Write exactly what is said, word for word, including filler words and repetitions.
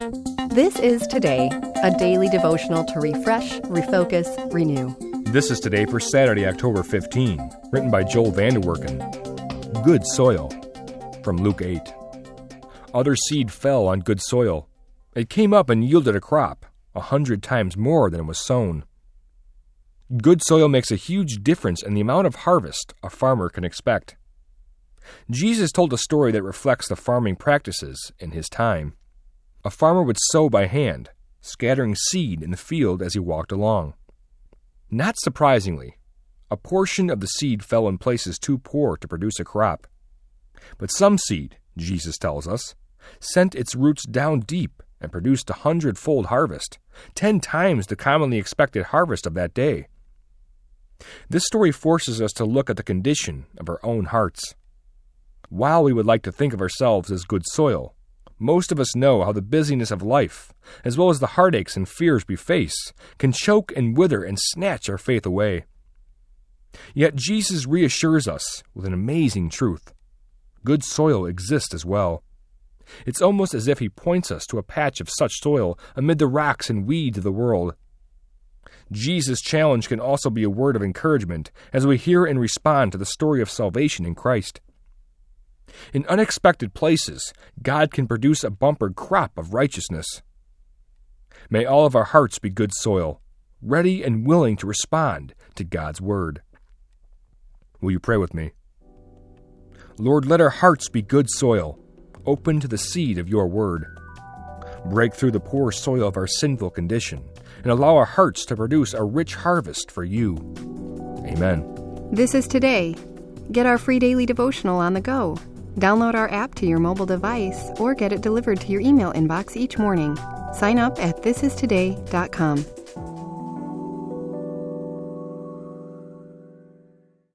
This is Today, a daily devotional to refresh, refocus, renew. This is Today for Saturday, October fifteenth, written by Joel Vanderwerken. Good soil, from Luke eight. Other seed fell on good soil. It came up and yielded a crop, a hundred times more than it was sown. Good soil makes a huge difference in the amount of harvest a farmer can expect. Jesus told a story that reflects the farming practices in his time. A farmer would sow by hand, scattering seed in the field as he walked along. Not surprisingly, a portion of the seed fell in places too poor to produce a crop. But some seed, Jesus tells us, sent its roots down deep and produced a hundredfold harvest, ten times the commonly expected harvest of that day. This story forces us to look at the condition of our own hearts. While we would like to think of ourselves as good soil, most of us know how the busyness of life, as well as the heartaches and fears we face, can choke and wither and snatch our faith away. Yet Jesus reassures us with an amazing truth. Good soil exists as well. It's almost as if he points us to a patch of such soil amid the rocks and weeds of the world. Jesus' challenge can also be a word of encouragement as we hear and respond to the story of salvation in Christ. In unexpected places, God can produce a bumper crop of righteousness. May all of our hearts be good soil, ready and willing to respond to God's word. Will you pray with me? Lord, let our hearts be good soil, open to the seed of your word. Break through the poor soil of our sinful condition and allow our hearts to produce a rich harvest for you. Amen. This is Today. Get our free daily devotional on the go. Download our app to your mobile device or get it delivered to your email inbox each morning. Sign up at this is today dot com.